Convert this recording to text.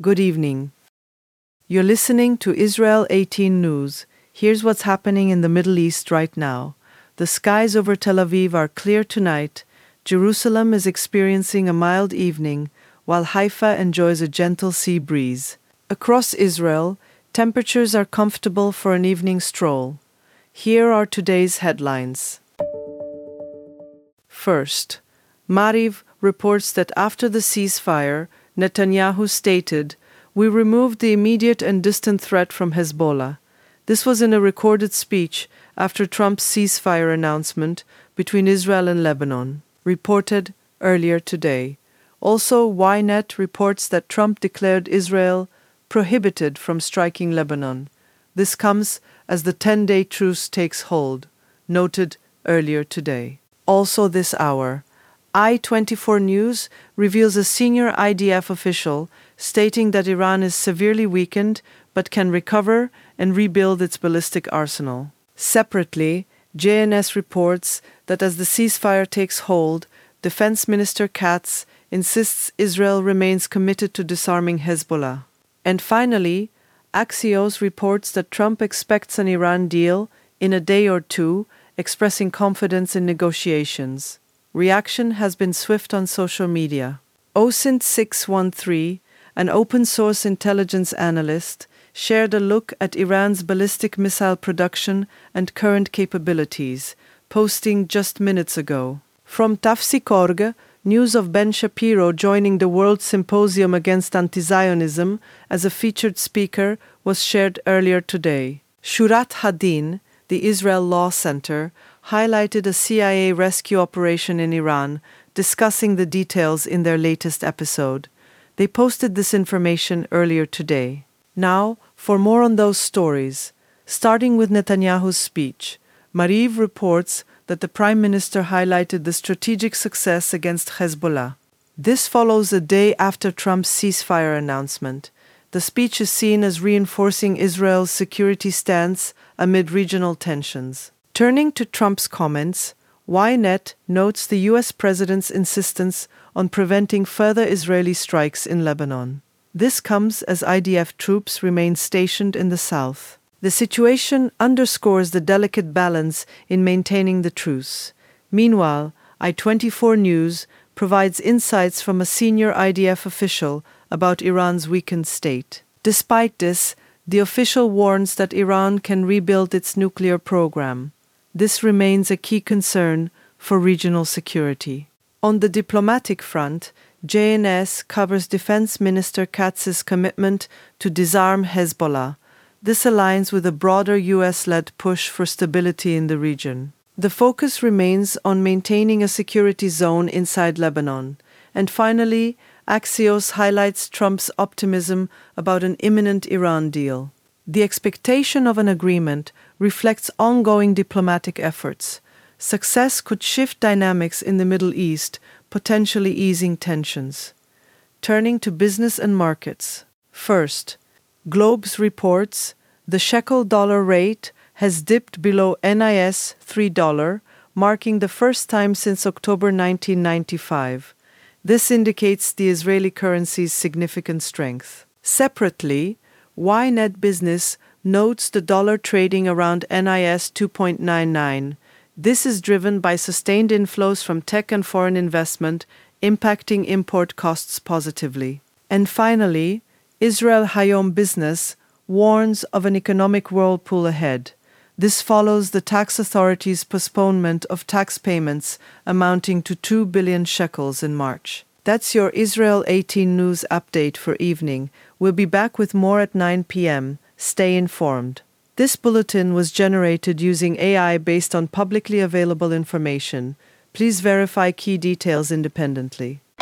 Good evening. You're listening to Israel 18 News. Here's what's happening in the Middle East right now. The skies over Tel Aviv are clear tonight. Jerusalem is experiencing a mild evening, while Haifa enjoys a gentle sea breeze. Across Israel, temperatures are comfortable for an evening stroll. Here are today's headlines. First, Maariv reports that after the ceasefire, Netanyahu stated, "We removed the immediate and distant threat from Hezbollah." This was in a recorded speech after Trump's ceasefire announcement between Israel and Lebanon, reported earlier today. Also, Ynet reports that Trump declared Israel prohibited from striking Lebanon. This comes as the 10-day truce takes hold, noted earlier today. Also this hour, I-24 News reveals a senior IDF official stating that Iran is severely weakened but can recover and rebuild its ballistic arsenal. Separately, JNS reports that as the ceasefire takes hold, Defense Minister Katz insists Israel remains committed to disarming Hezbollah. And finally, Axios reports that Trump expects an Iran deal in a day or two, expressing confidence in negotiations. Reaction has been swift on social media. OSINT613, an open-source intelligence analyst, shared a look at Iran's ballistic missile production and current capabilities, posting just minutes ago. From Tafsikorg, news of Ben Shapiro joining the World Symposium Against Anti-Zionism as a featured speaker was shared earlier today. Shurat Hadin, the Israel Law Center, highlighted a CIA rescue operation in Iran, discussing the details in their latest episode. They posted this information earlier today. Now, for more on those stories, starting with Netanyahu's speech, Maariv reports that the Prime Minister highlighted the strategic success against Hezbollah. This follows a day after Trump's ceasefire announcement. The speech is seen as reinforcing Israel's security stance amid regional tensions. Turning to Trump's comments, Ynet notes the U.S. President's insistence on preventing further Israeli strikes in Lebanon. This comes as IDF troops remain stationed in the south. The situation underscores the delicate balance in maintaining the truce. Meanwhile, I-24 News provides insights from a senior IDF official about Iran's weakened state. Despite this, the official warns that Iran can rebuild its nuclear program. This remains a key concern for regional security. On the diplomatic front, JNS covers Defense Minister Katz's commitment to disarm Hezbollah. This aligns with a broader US-led push for stability in the region. The focus remains on maintaining a security zone inside Lebanon. And finally, Axios highlights Trump's optimism about an imminent Iran deal. The expectation of an agreement reflects ongoing diplomatic efforts. Success could shift dynamics in the Middle East, potentially easing tensions. Turning to business and markets. First, Globes reports the shekel-dollar rate has dipped below NIS $3, marking the first time since October 1995. This indicates the Israeli currency's significant strength. Separately, Ynet Business notes the dollar trading around NIS 2.99. This is driven by sustained inflows from tech and foreign investment, impacting import costs positively. And finally, Israel Hayom Business warns of an economic whirlpool ahead. This follows the tax authorities' postponement of tax payments amounting to 2 billion shekels in March. That's your Israel 18 News update for evening. We'll be back with more at 9 p.m. Stay informed. This bulletin was generated using AI based on publicly available information. Please verify key details independently.